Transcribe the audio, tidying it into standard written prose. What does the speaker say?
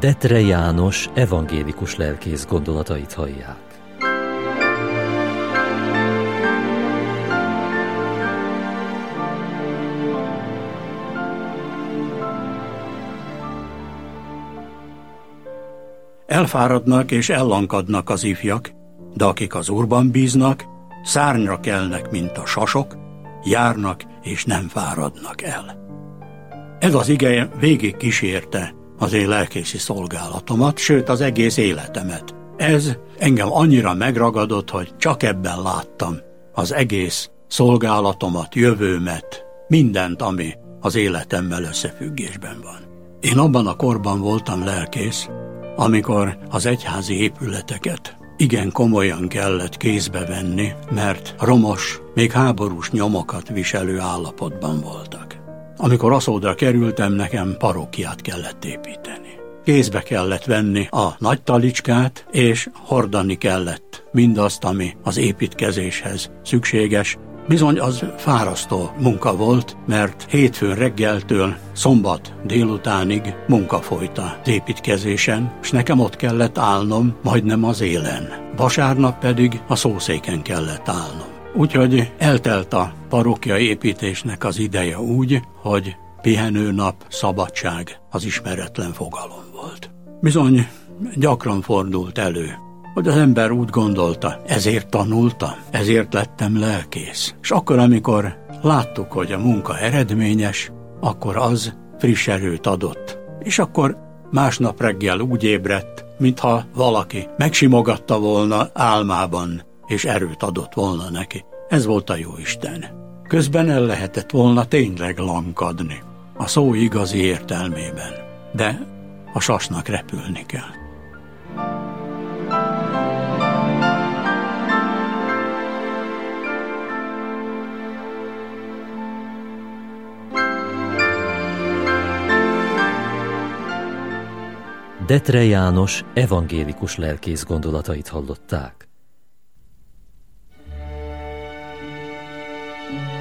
Detre János evangélikus lelkész gondolatait hallják. Elfáradnak és ellankadnak az ifjak, de akik az Úrban bíznak, szárnyra kelnek, mint a sasok, járnak és nem fáradnak el. Ez az ige végig kísérte az én lelkészi szolgálatomat, sőt az egész életemet. Ez engem annyira megragadott, hogy csak ebben láttam az egész szolgálatomat, jövőmet, mindent, ami az életemmel összefüggésben van. Én abban a korban voltam lelkész, amikor az egyházi épületeket igen komolyan kellett kézbe venni, mert romos, még háborús nyomokat viselő állapotban voltak. Amikor Aszódra kerültem, nekem parókiát kellett építeni. Kézbe kellett venni a nagy talicskát, és hordani kellett mindazt, ami az építkezéshez szükséges. Bizony az fárasztó munka volt, mert hétfőn reggeltől szombat délutánig munka folyt az építkezésen, és nekem ott kellett állnom, majdnem az élen. Vasárnap pedig a szószéken kellett állnom. Úgyhogy eltelt a parókia építésnek az ideje úgy, hogy pihenőnap, szabadság az ismeretlen fogalom volt. Bizony gyakran fordult elő, hogy az ember úgy gondolta, ezért tanultam, ezért lettem lelkész. És akkor, amikor láttuk, hogy a munka eredményes, akkor az friss erőt adott. És akkor másnap reggel úgy ébredt, mintha valaki megsimogatta volna álmában, és erőt adott volna neki. Ez volt a Jóisten. Közben el lehetett volna tényleg lankadni, a szó igazi értelmében. De a sasnak repülni kell. Detre János evangélikus lelkész gondolatait hallották.